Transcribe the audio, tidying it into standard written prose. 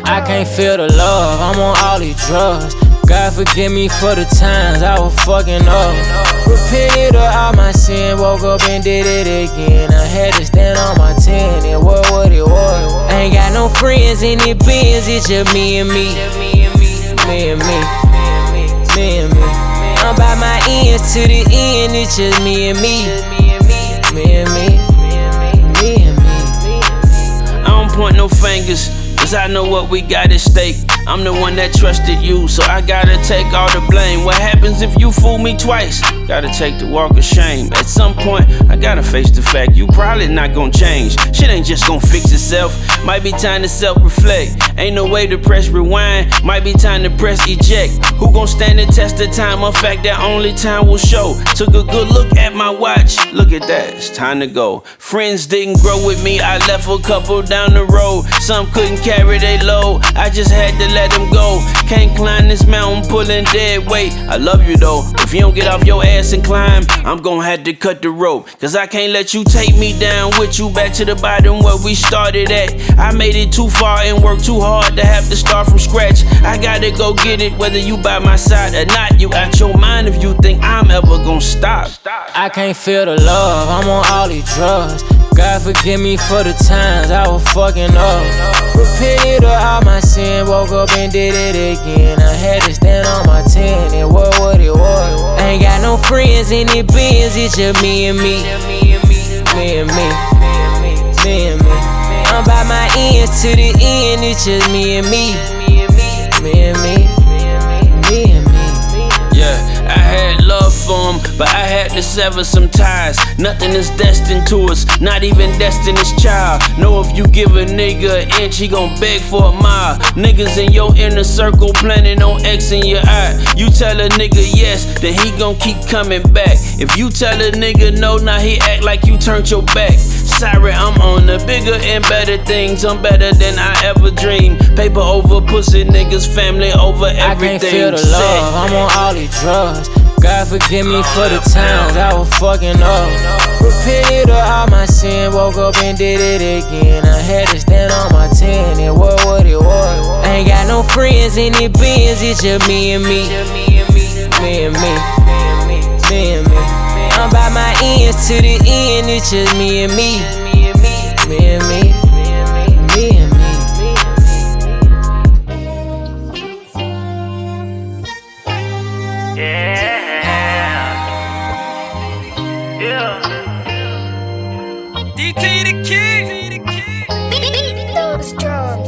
I can't feel the love, I'm on all these drugs. God forgive me for the times I was fucking up. Repented of all my sin, woke up and did it again. I had to stand on my 10, and what it was. I ain't got no friends in the Benz, it's just me and me. Me and me. Me and me. I'm by my ends to the end, it's just me and me. Me and me. Me and me. I don't point no fingers, cause I know what we got at stake. I'm the one that trusted you, so I gotta take all the blame. What happens if you fool me twice? Gotta take the walk of shame. At some point, I gotta face the fact you probably not gonna change. Shit ain't just gonna fix itself. Might be time to self-reflect. Ain't no way to press rewind. Might be time to press eject. Who gon' stand the test of time? A fact that only time will show. Took a good look at my watch. Look at that, it's time to go. Friends didn't grow with me. I left a couple down the road. Some couldn't carry their load. I just had to let them go. Can't climb this mountain pulling dead weight. I love you though. If you don't get off your ass and climb, I'm gon' have to cut the rope. Cause I can't let you take me down with you back to the bottom where we started at. I made it too far and worked too hard to have to start from scratch. I gotta go get it whether you by my side or not. You out your mind if you think I'm ever gon' stop. I can't feel the love, I'm on all these drugs. God forgive me for the times I was fucking up. Repented of all my sin, woke up and did it again. I had to stand on my 10, and what it was. I ain't got no friends in the Benz, it's just me and me. Me and me. Me and me. I'm by my ends to the end, it's just me and me. Me and me. Me and me. Yeah, I had love for him, but I had to sever some ties. Nothing is destined to us, not even Destiny's Child. Know if you give a nigga an inch, he gon' beg for a mile. Niggas in your inner circle planning on X in your eye. You tell a nigga yes, then he gon' keep coming back. If you tell a nigga no, now he act like you turned your back. Sorry, I'm on the bigger and better things. I'm better than I ever dreamed. Paper over pussy, niggas, family over everything. I can't feel the love, I'm on all these drugs. God forgive me for the times I was fucking up. Repented of all my sin, woke up and did it again. I had to stand on my 10, and what it was. I ain't got no friends in the Benz, it's just me and me. Me and me. Me and me. I'm by my ends to the end, it's just me and me. Me and me. Me and me. DT the King. Beat those drums.